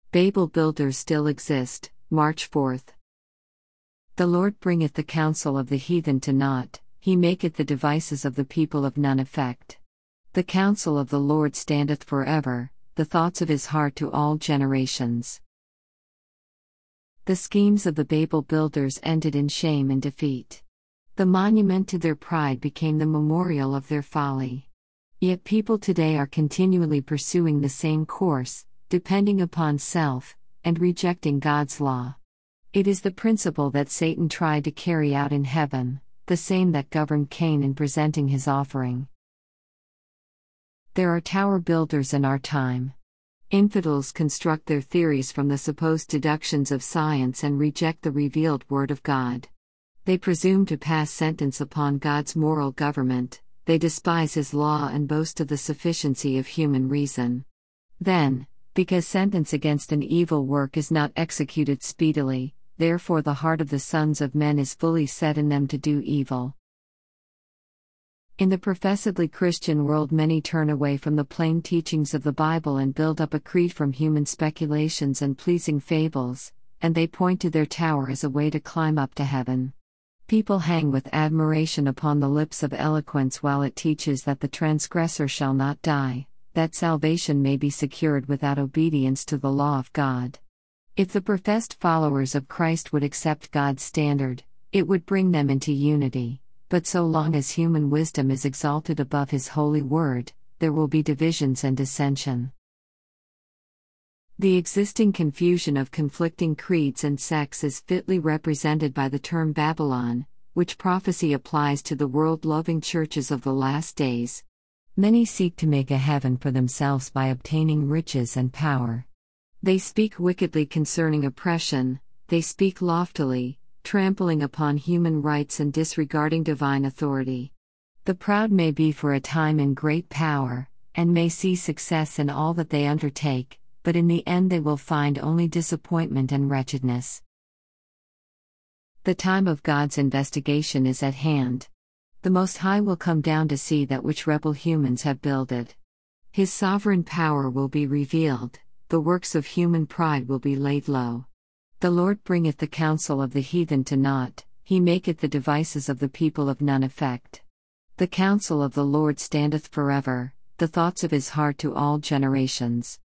Babel builders still exist, March 4th. The Lord bringeth the counsel of the heathen to naught, he maketh the devices of the people of none effect. The counsel of the Lord standeth forever, the thoughts of his heart to all generations. The schemes of the Babel builders ended in shame and defeat. The monument to their pride became the memorial of their folly. Yet people today are continually pursuing the same course, depending upon self, and rejecting God's law. It is the principle that Satan tried to carry out in heaven, the same that governed Cain in presenting his offering. There are tower builders in our time. Infidels construct their theories from the supposed deductions of science and reject the revealed Word of God. They presume to pass sentence upon God's moral government, they despise His law and boast of the sufficiency of human reason. Then, because sentence against an evil work is not executed speedily, therefore the heart of the sons of men is fully set in them to do evil. In the professedly Christian world, many turn away from the plain teachings of the Bible and build up a creed from human speculations and pleasing fables, and they point to their tower as a way to climb up to heaven. People hang with admiration upon the lips of eloquence while it teaches that the transgressor shall not die, that salvation may be secured without obedience to the law of God. If the professed followers of Christ would accept God's standard, it would bring them into unity, but so long as human wisdom is exalted above His holy word, there will be divisions and dissension. The existing confusion of conflicting creeds and sects is fitly represented by the term Babylon, which prophecy applies to the world-loving churches of the last days. Many seek to make a heaven for themselves by obtaining riches and power. They speak wickedly concerning oppression, they speak loftily, trampling upon human rights and disregarding divine authority. The proud may be for a time in great power, and may see success in all that they undertake, but in the end they will find only disappointment and wretchedness. The time of God's investigation is at hand. The Most High will come down to see that which rebel humans have builded. His sovereign power will be revealed, the works of human pride will be laid low. The Lord bringeth the counsel of the heathen to naught, he maketh the devices of the people of none effect. The counsel of the Lord standeth forever, the thoughts of his heart to all generations.